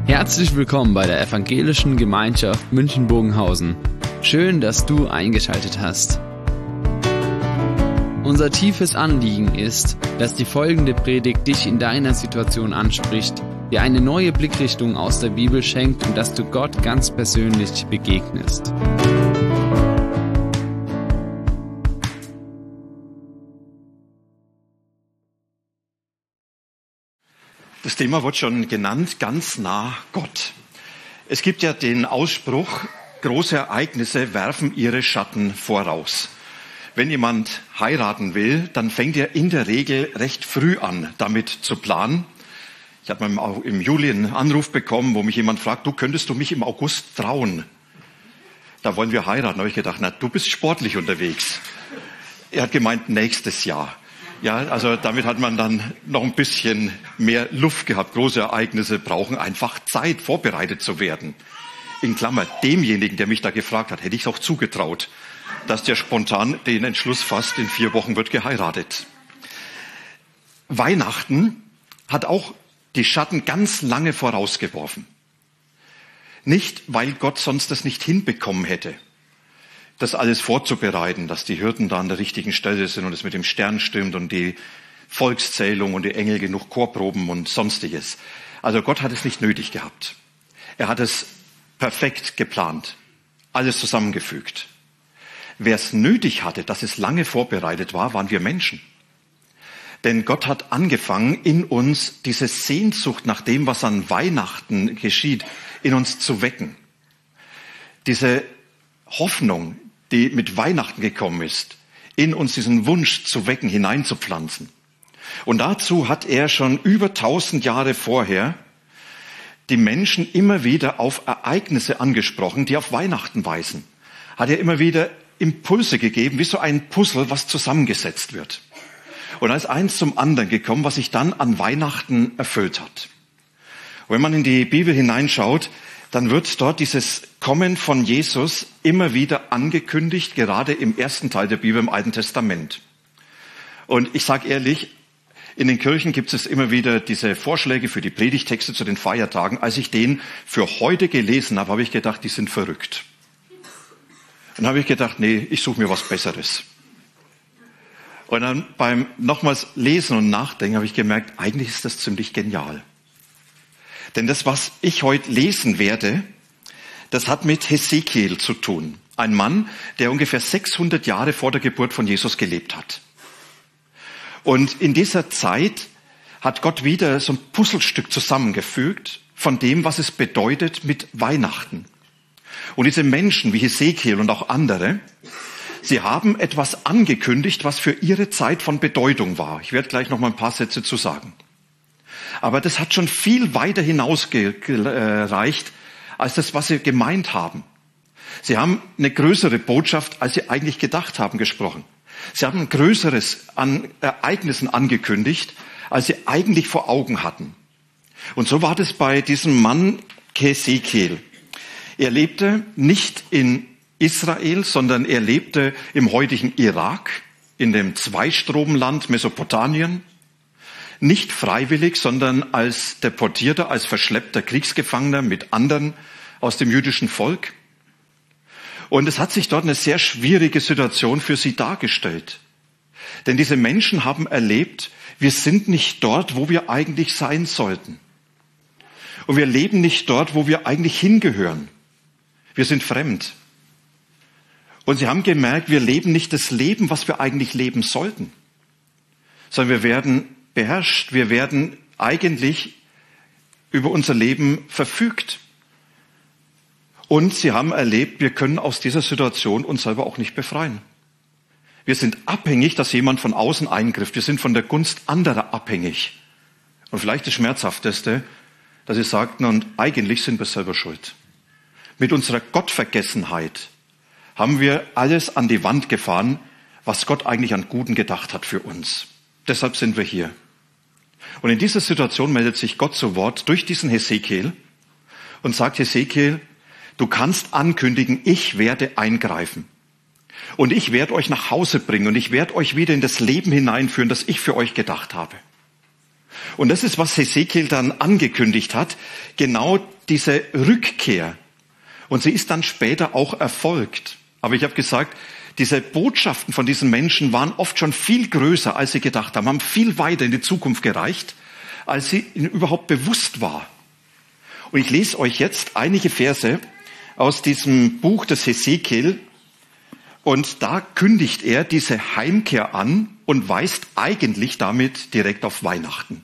Herzlich willkommen bei der Evangelischen Gemeinschaft München-Bogenhausen. Schön, dass du eingeschaltet hast. Unser tiefes Anliegen ist, dass die folgende Predigt dich in deiner Situation anspricht, dir eine neue Blickrichtung aus der Bibel schenkt und dass du Gott ganz persönlich begegnest. Das Thema wird schon genannt, ganz nah Gott. Es gibt ja den Ausspruch, große Ereignisse werfen ihre Schatten voraus. Wenn jemand heiraten will, dann fängt er in der Regel recht früh an, damit zu planen. Ich habe im Juli einen Anruf bekommen, wo mich jemand fragt, könntest du mich im August trauen? Da wollen wir heiraten. Da habe ich gedacht, du bist sportlich unterwegs. Er hat gemeint, nächstes Jahr. Ja, also damit hat man dann noch ein bisschen mehr Luft gehabt. Große Ereignisse brauchen einfach Zeit, vorbereitet zu werden. In Klammer, demjenigen, der mich da gefragt hat, hätte ich es auch zugetraut, dass der spontan den Entschluss fasst, in 4 Wochen wird geheiratet. Weihnachten hat auch die Schatten ganz lange vorausgeworfen. Nicht, weil Gott sonst das nicht hinbekommen hätte, das alles vorzubereiten, dass die Hirten da an der richtigen Stelle sind und es mit dem Stern stimmt und die Volkszählung und die Engel genug Chorproben und Sonstiges. Also Gott hat es nicht nötig gehabt. Er hat es perfekt geplant, alles zusammengefügt. Wer es nötig hatte, dass es lange vorbereitet war, waren wir Menschen. Denn Gott hat angefangen, in uns diese Sehnsucht nach dem, was an Weihnachten geschieht, in uns zu wecken. Diese Hoffnung, die mit Weihnachten gekommen ist, in uns diesen Wunsch zu wecken, hineinzupflanzen. Und dazu hat er schon über 1000 Jahre vorher die Menschen immer wieder auf Ereignisse angesprochen, die auf Weihnachten weisen. Hat er immer wieder Impulse gegeben, wie so ein Puzzle, was zusammengesetzt wird. Und da ist eins zum anderen gekommen, was sich dann an Weihnachten erfüllt hat. Und wenn man in die Bibel hineinschaut, dann wird dort dieses Kommen von Jesus immer wieder angekündigt, gerade im ersten Teil der Bibel im Alten Testament. Und ich sage ehrlich, in den Kirchen gibt es immer wieder diese Vorschläge für die Predigtexte zu den Feiertagen. Als ich den für heute gelesen habe, habe ich gedacht, die sind verrückt. Und dann habe ich gedacht, ich suche mir was Besseres. Und dann beim nochmals Lesen und Nachdenken habe ich gemerkt, eigentlich ist das ziemlich genial. Denn das, was ich heute lesen werde, das hat mit Hesekiel zu tun. Ein Mann, der ungefähr 600 Jahre vor der Geburt von Jesus gelebt hat. Und in dieser Zeit hat Gott wieder so ein Puzzlestück zusammengefügt von dem, was es bedeutet mit Weihnachten. Und diese Menschen wie Hesekiel und auch andere, sie haben etwas angekündigt, was für ihre Zeit von Bedeutung war. Ich werde gleich noch mal ein paar Sätze zu sagen. Aber das hat schon viel weiter hinausgereicht als das, was sie gemeint haben. Sie haben eine größere Botschaft, als sie eigentlich gedacht haben, gesprochen. Sie haben ein größeres an Ereignissen angekündigt, als sie eigentlich vor Augen hatten. Und so war das bei diesem Mann Hesekiel. Er lebte nicht in Israel, sondern er lebte im heutigen Irak, in dem Zweistromland Mesopotamien. Nicht freiwillig, sondern als Deportierter, als verschleppter Kriegsgefangener mit anderen aus dem jüdischen Volk. Und es hat sich dort eine sehr schwierige Situation für sie dargestellt. Denn diese Menschen haben erlebt, wir sind nicht dort, wo wir eigentlich sein sollten. Und wir leben nicht dort, wo wir eigentlich hingehören. Wir sind fremd. Und sie haben gemerkt, wir leben nicht das Leben, was wir eigentlich leben sollten, sondern wir werden beherrscht, wir werden eigentlich über unser Leben verfügt. Und sie haben erlebt, wir können aus dieser Situation uns selber auch nicht befreien. Wir sind abhängig, dass jemand von außen eingreift. Wir sind von der Gunst anderer abhängig. Und vielleicht das Schmerzhafteste, dass sie sagten, und eigentlich sind wir selber schuld. Mit unserer Gottvergessenheit haben wir alles an die Wand gefahren, was Gott eigentlich an Guten gedacht hat für uns. Deshalb sind wir hier. Und in dieser Situation meldet sich Gott zu Wort durch diesen Hesekiel und sagt, Hesekiel, du kannst ankündigen, ich werde eingreifen. Und ich werde euch nach Hause bringen und ich werde euch wieder in das Leben hineinführen, das ich für euch gedacht habe. Und das ist, was Hesekiel dann angekündigt hat, genau diese Rückkehr. Und sie ist dann später auch erfolgt. Aber ich habe gesagt, diese Botschaften von diesen Menschen waren oft schon viel größer, als sie gedacht haben viel weiter in die Zukunft gereicht, als sie ihnen überhaupt bewusst war. Und ich lese euch jetzt einige Verse aus diesem Buch des Hesekiel. Und da kündigt er diese Heimkehr an und weist eigentlich damit direkt auf Weihnachten.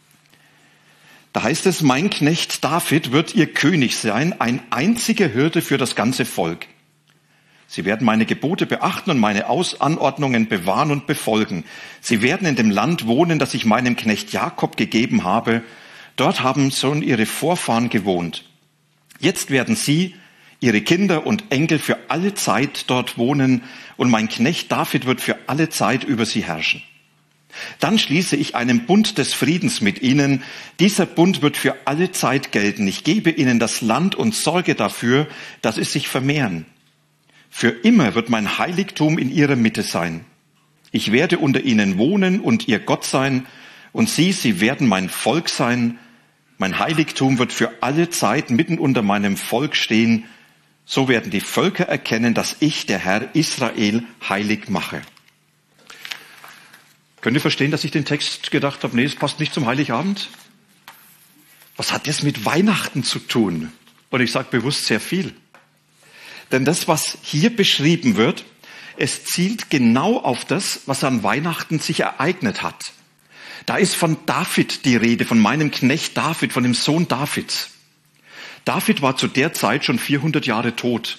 Da heißt es, mein Knecht David wird ihr König sein, ein einziger Hirte für das ganze Volk. Sie werden meine Gebote beachten und meine Anordnungen bewahren und befolgen. Sie werden in dem Land wohnen, das ich meinem Knecht Jakob gegeben habe. Dort haben schon ihre Vorfahren gewohnt. Jetzt werden sie, ihre Kinder und Enkel für alle Zeit dort wohnen und mein Knecht David wird für alle Zeit über sie herrschen. Dann schließe ich einen Bund des Friedens mit ihnen. Dieser Bund wird für alle Zeit gelten. Ich gebe ihnen das Land und sorge dafür, dass es sich vermehren. Für immer wird mein Heiligtum in ihrer Mitte sein. Ich werde unter ihnen wohnen und ihr Gott sein und sie werden mein Volk sein. Mein Heiligtum wird für alle Zeit mitten unter meinem Volk stehen. So werden die Völker erkennen, dass ich, der Herr Israel, heilig mache. Könnt ihr verstehen, dass ich den Text gedacht habe, nee, es passt nicht zum Heiligabend? Was hat das mit Weihnachten zu tun? Und ich sage bewusst sehr viel. Denn das, was hier beschrieben wird, es zielt genau auf das, was an Weihnachten sich ereignet hat. Da ist von David die Rede, von meinem Knecht David, von dem Sohn Davids. David war zu der Zeit schon 400 Jahre tot.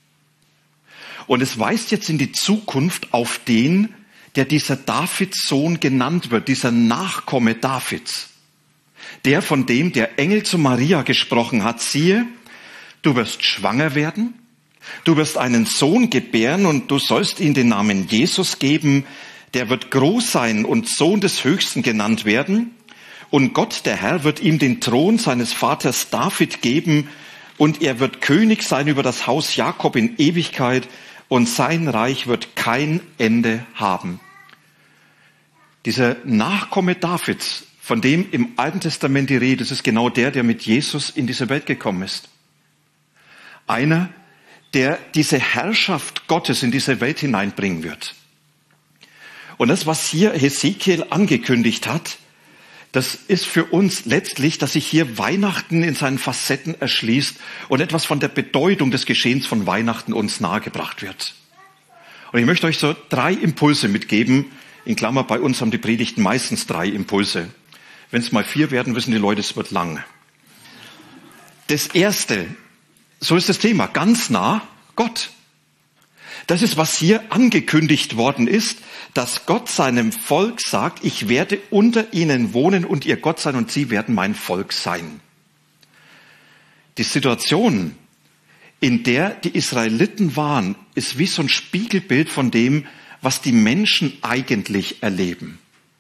Und es weist jetzt in die Zukunft auf den, der dieser Davids Sohn genannt wird, dieser Nachkomme Davids. Der, von dem der Engel zu Maria gesprochen hat, siehe, du wirst schwanger werden, du wirst einen Sohn gebären und du sollst ihm den Namen Jesus geben, der wird groß sein und Sohn des Höchsten genannt werden. Und Gott, der Herr, wird ihm den Thron seines Vaters David geben und er wird König sein über das Haus Jakob in Ewigkeit und sein Reich wird kein Ende haben. Dieser Nachkomme Davids, von dem im Alten Testament die Rede ist, ist genau der mit Jesus in diese Welt gekommen ist. Einer, der diese Herrschaft Gottes in diese Welt hineinbringen wird. Und das, was hier Hesekiel angekündigt hat, das ist für uns letztlich, dass sich hier Weihnachten in seinen Facetten erschließt und etwas von der Bedeutung des Geschehens von Weihnachten uns nahegebracht wird. Und ich möchte euch so 3 Impulse mitgeben. In Klammer, bei uns haben die Predigten meistens 3 Impulse. Wenn es mal 4 werden, wissen die Leute, es wird lang. Das erste, so ist das Thema, ganz nah Gott. Das ist, was hier angekündigt worden ist, dass Gott seinem Volk sagt, ich werde unter ihnen wohnen und ihr Gott sein und sie werden mein Volk sein. Die Situation, in der die Israeliten waren, ist wie so ein Spiegelbild von dem, was die Menschen eigentlich erleben.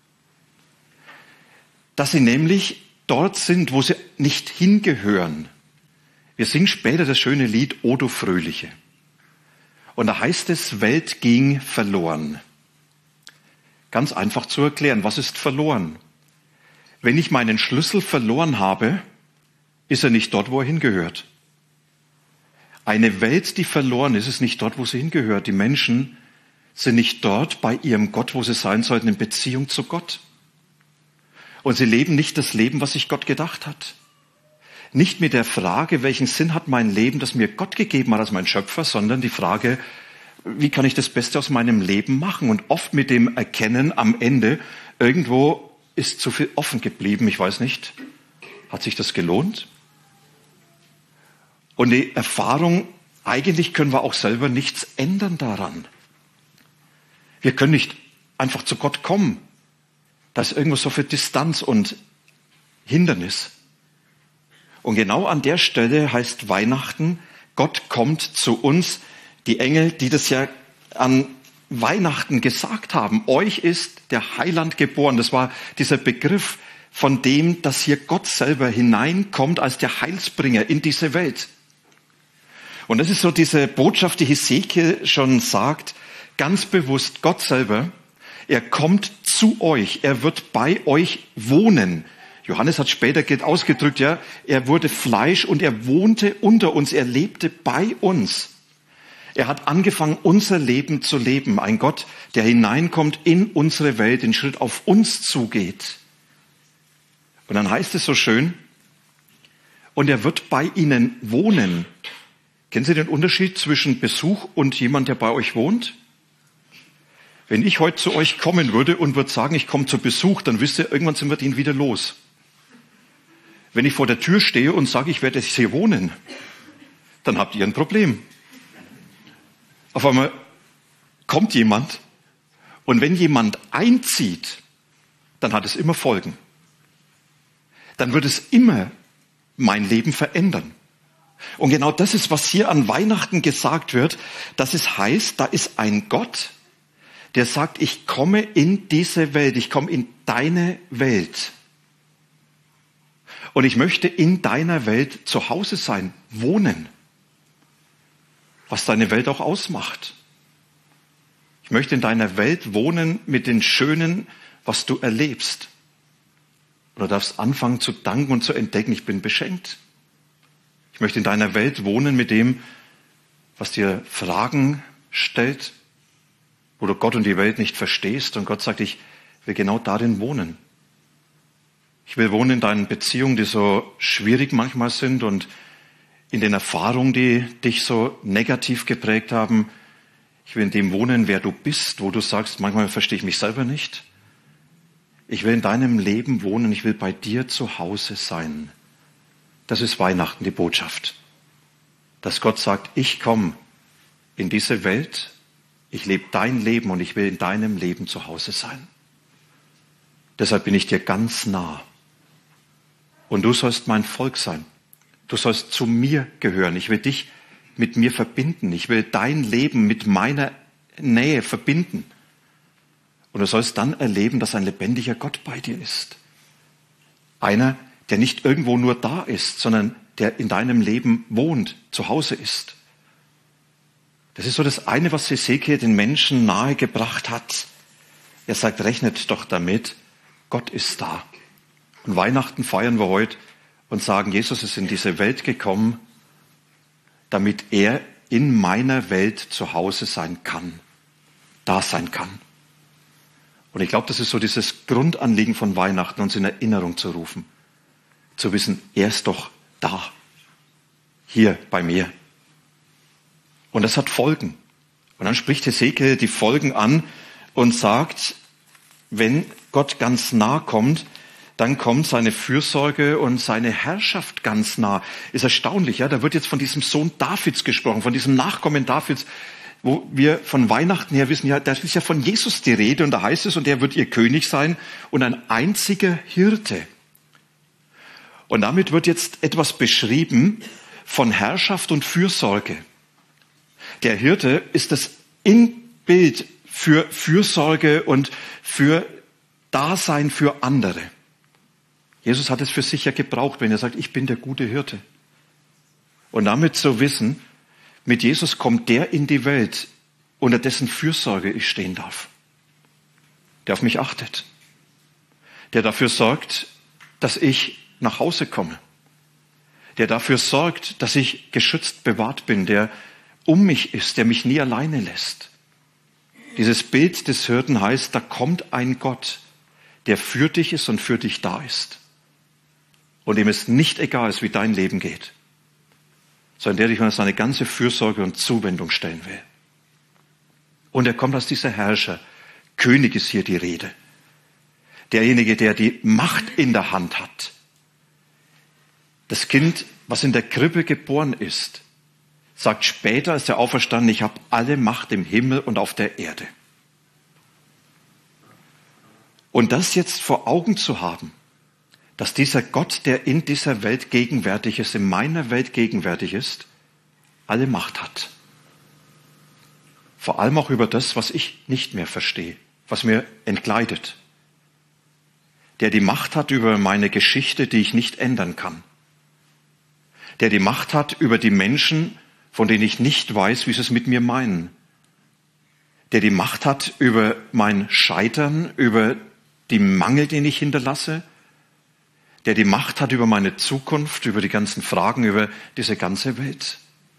Dass sie nämlich dort sind, wo sie nicht hingehören. Wir singen später das schöne Lied O du Fröhliche. Und da heißt es, Welt ging verloren. Ganz einfach zu erklären, was ist verloren? Wenn ich meinen Schlüssel verloren habe, ist er nicht dort, wo er hingehört. Eine Welt, die verloren ist, ist nicht dort, wo sie hingehört. Die Menschen sind nicht dort bei ihrem Gott, wo sie sein sollten, in Beziehung zu Gott. Und sie leben nicht das Leben, was sich Gott gedacht hat. Nicht mit der Frage, welchen Sinn hat mein Leben, das mir Gott gegeben hat als mein Schöpfer, sondern die Frage, wie kann ich das Beste aus meinem Leben machen? Und oft mit dem Erkennen am Ende, irgendwo ist zu viel offen geblieben, ich weiß nicht, hat sich das gelohnt? Und die Erfahrung, eigentlich können wir auch selber nichts ändern daran. Wir können nicht einfach zu Gott kommen. Da ist irgendwo so viel Distanz und Hindernis. Und genau an der Stelle heißt Weihnachten, Gott kommt zu uns, die Engel, die das ja an Weihnachten gesagt haben. Euch ist der Heiland geboren. Das war dieser Begriff von dem, dass hier Gott selber hineinkommt als der Heilsbringer in diese Welt. Und das ist so diese Botschaft, die Hesekiel schon sagt, ganz bewusst, Gott selber Er kommt zu euch. Er wird bei euch wohnen. Johannes hat später ausgedrückt, ja, er wurde Fleisch und er wohnte unter uns. Er lebte bei uns. Er hat angefangen, unser Leben zu leben. Ein Gott, der hineinkommt in unsere Welt, den Schritt auf uns zugeht. Und dann heißt es so schön, und er wird bei ihnen wohnen. Kennen Sie den Unterschied zwischen Besuch und jemand, der bei euch wohnt? Wenn ich heute zu euch kommen würde und würde sagen, ich komme zu Besuch, dann wisst ihr, irgendwann sind wir ihn wieder los. Wenn ich vor der Tür stehe und sage, ich werde jetzt hier wohnen, dann habt ihr ein Problem. Auf einmal kommt jemand und wenn jemand einzieht, dann hat es immer Folgen. Dann wird es immer mein Leben verändern. Und genau das ist, was hier an Weihnachten gesagt wird, dass es heißt, da ist ein Gott, der sagt, ich komme in diese Welt, ich komme in deine Welt. Und ich möchte in deiner Welt zu Hause sein, wohnen. Was deine Welt auch ausmacht. Ich möchte in deiner Welt wohnen mit den Schönen, was du erlebst. Und du darfst anfangen zu danken und zu entdecken, ich bin beschenkt. Ich möchte in deiner Welt wohnen mit dem, was dir Fragen stellt, wo du Gott und die Welt nicht verstehst. Und Gott sagt, ich will genau darin wohnen. Ich will wohnen in deinen Beziehungen, die so schwierig manchmal sind und in den Erfahrungen, die dich so negativ geprägt haben. Ich will in dem wohnen, wer du bist, wo du sagst, manchmal verstehe ich mich selber nicht. Ich will in deinem Leben wohnen, ich will bei dir zu Hause sein. Das ist Weihnachten, die Botschaft. Dass Gott sagt, ich komme in diese Welt, ich lebe dein Leben und ich will in deinem Leben zu Hause sein. Deshalb bin ich dir ganz nah. Und du sollst mein Volk sein. Du sollst zu mir gehören. Ich will dich mit mir verbinden. Ich will dein Leben mit meiner Nähe verbinden. Und du sollst dann erleben, dass ein lebendiger Gott bei dir ist. Einer, der nicht irgendwo nur da ist, sondern der in deinem Leben wohnt, zu Hause ist. Das ist so das eine, was Hesekiel den Menschen nahegebracht hat. Er sagt, rechnet doch damit, Gott ist da. Und Weihnachten feiern wir heute und sagen, Jesus ist in diese Welt gekommen, damit er in meiner Welt zu Hause sein kann, da sein kann. Und ich glaube, das ist so dieses Grundanliegen von Weihnachten, uns in Erinnerung zu rufen. Zu wissen, er ist doch da, hier bei mir. Und das hat Folgen. Und dann spricht Hesekiel die Folgen an und sagt, wenn Gott ganz nah kommt, dann kommt seine Fürsorge und seine Herrschaft ganz nah. Ist erstaunlich, ja? Da wird jetzt von diesem Sohn Davids gesprochen, von diesem Nachkommen Davids, wo wir von Weihnachten her wissen, ja, da ist ja von Jesus die Rede und da heißt es, und er wird ihr König sein und ein einziger Hirte. Und damit wird jetzt etwas beschrieben von Herrschaft und Fürsorge. Der Hirte ist das Inbild für Fürsorge und für Dasein für andere. Jesus hat es für sich ja gebraucht, wenn er sagt, ich bin der gute Hirte. Und damit zu wissen, mit Jesus kommt der in die Welt, unter dessen Fürsorge ich stehen darf. Der auf mich achtet. Der dafür sorgt, dass ich nach Hause komme. Der dafür sorgt, dass ich geschützt bewahrt bin, der um mich ist, der mich nie alleine lässt. Dieses Bild des Hirten heißt, da kommt ein Gott, der für dich ist und für dich da ist. Und dem es nicht egal ist, wie dein Leben geht, sondern der dich unter seine ganze Fürsorge und Zuwendung stellen will. Und er kommt als dieser Herrscher. König ist hier die Rede. Derjenige, der die Macht in der Hand hat. Das Kind, was in der Krippe geboren ist, sagt später, als er auferstanden, ich habe alle Macht im Himmel und auf der Erde. Und das jetzt vor Augen zu haben, dass dieser Gott, der in dieser Welt gegenwärtig ist, in meiner Welt gegenwärtig ist, alle Macht hat. Vor allem auch über das, was ich nicht mehr verstehe, was mir entgleitet. Der die Macht hat über meine Geschichte, die ich nicht ändern kann. Der die Macht hat über die Menschen, von denen ich nicht weiß, wie sie es mit mir meinen. der die Macht hat über mein Scheitern, über die Mangel, den ich hinterlasse, der die Macht hat über meine Zukunft, über die ganzen Fragen, über diese ganze Welt.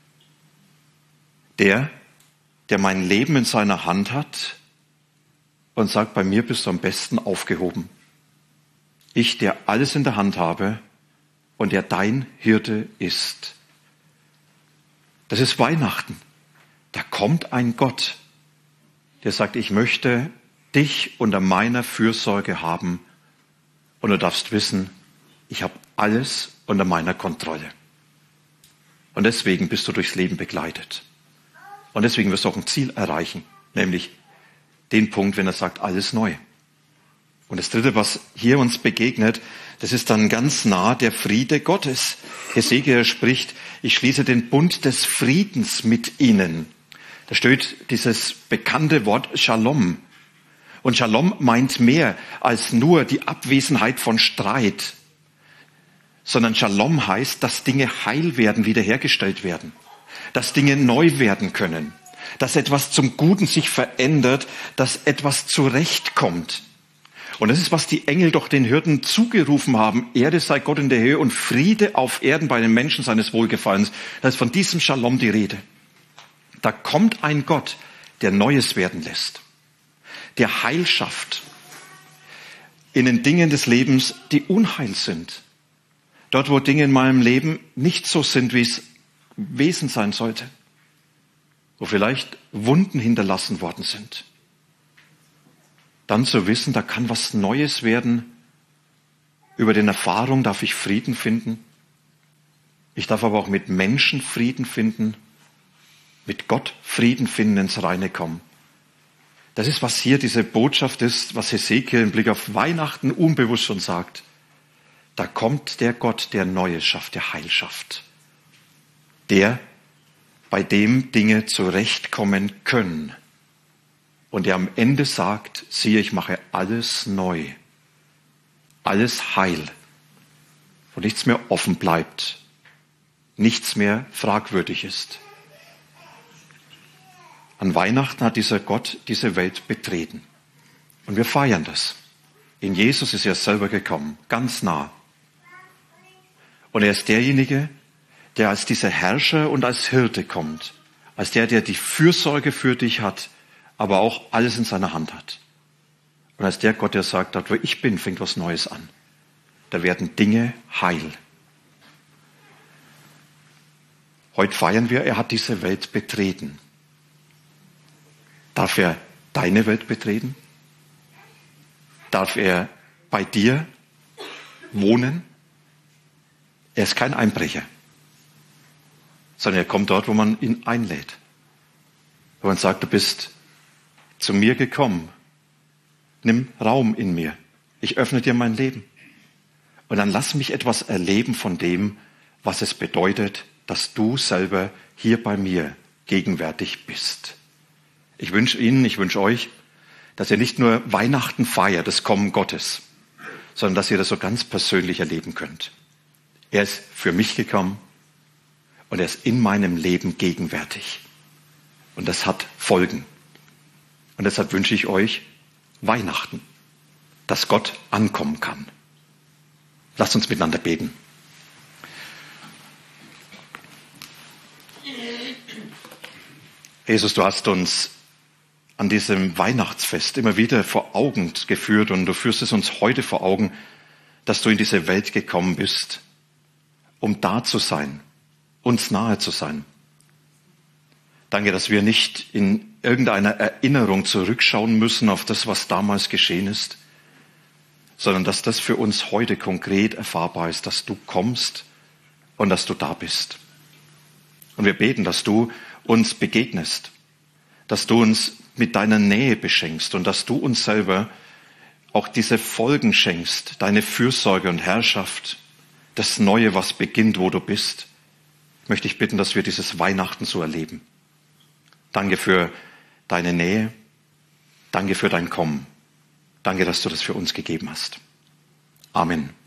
Der mein Leben in seiner Hand hat und sagt, bei mir bist du am besten aufgehoben. Ich, der alles in der Hand habe und der dein Hirte ist. Das ist Weihnachten. Da kommt ein Gott, der sagt, ich möchte dich unter meiner Fürsorge haben und du darfst wissen, ich habe alles unter meiner Kontrolle. Und deswegen bist du durchs Leben begleitet. Und deswegen wirst du auch ein Ziel erreichen, nämlich den Punkt, wenn er sagt, alles neu. Und das Dritte, was hier uns begegnet, das ist dann ganz nah der Friede Gottes. Hesekiel spricht, ich schließe den Bund des Friedens mit ihnen. Da steht dieses bekannte Wort Shalom. Und Shalom meint mehr als nur die Abwesenheit von Streit, sondern Shalom heißt, dass Dinge heil werden, wiederhergestellt werden. Dass Dinge neu werden können, dass etwas zum Guten sich verändert, dass etwas zurechtkommt. Und das ist, was die Engel doch den Hirten zugerufen haben. Ehre sei Gott in der Höhe und Friede auf Erden bei den Menschen seines Wohlgefallens. Da ist von diesem Shalom die Rede. Da kommt ein Gott, der Neues werden lässt, der Heil schafft in den Dingen des Lebens, die Unheil sind. Dort, wo Dinge in meinem Leben nicht so sind, wie es Wesen sein sollte, wo vielleicht Wunden hinterlassen worden sind, dann zu wissen, da kann was Neues werden. Über den Erfahrungen darf ich Frieden finden. Ich darf aber auch mit Menschen Frieden finden, mit Gott Frieden finden, ins Reine kommen. Das ist, was hier diese Botschaft ist, was Hesekiel im Blick auf Weihnachten unbewusst schon sagt. Da kommt der Gott, der Neues schafft, der Heil schafft. Der, bei dem Dinge zurechtkommen können. Und der am Ende sagt, siehe, ich mache alles neu. Alles heil. Wo nichts mehr offen bleibt. Nichts mehr fragwürdig ist. An Weihnachten hat dieser Gott diese Welt betreten. Und wir feiern das. In Jesus ist er selber gekommen, ganz nah. Und er ist derjenige, der als dieser Herrscher und als Hirte kommt. Als der die Fürsorge für dich hat, aber auch alles in seiner Hand hat. Und als der Gott, der sagt, dort wo ich bin, fängt was Neues an. Da werden Dinge heil. Heute feiern wir, er hat diese Welt betreten. Darf er deine Welt betreten? Darf er bei dir wohnen? Er ist kein Einbrecher, sondern er kommt dort, wo man ihn einlädt. Wo man sagt, du bist zu mir gekommen. Nimm Raum in mir. Ich öffne dir mein Leben. Und dann lass mich etwas erleben von dem, was es bedeutet, dass du selber hier bei mir gegenwärtig bist. Ich wünsche Ihnen, ich wünsche euch, dass ihr nicht nur Weihnachten feiert, das Kommen Gottes, sondern dass ihr das so ganz persönlich erleben könnt. Er ist für mich gekommen und er ist in meinem Leben gegenwärtig. Und das hat Folgen. Und deshalb wünsche ich euch Weihnachten, dass Gott ankommen kann. Lasst uns miteinander beten. Jesus, du hast uns an diesem Weihnachtsfest immer wieder vor Augen geführt und du führst es uns heute vor Augen, dass du in diese Welt gekommen bist, um da zu sein, uns nahe zu sein. Danke, dass wir nicht in irgendeiner Erinnerung zurückschauen müssen auf das, was damals geschehen ist, sondern dass das für uns heute konkret erfahrbar ist, dass du kommst und dass du da bist. Und wir beten, dass du uns begegnest, dass du uns mit deiner Nähe beschenkst und dass du uns selber auch diese Folgen schenkst, deine Fürsorge und Herrschaft, das Neue, was beginnt, wo du bist. Möchte ich bitten, dass wir dieses Weihnachten so erleben. Danke für deine Nähe. Danke für dein Kommen. Danke, dass du das für uns gegeben hast. Amen.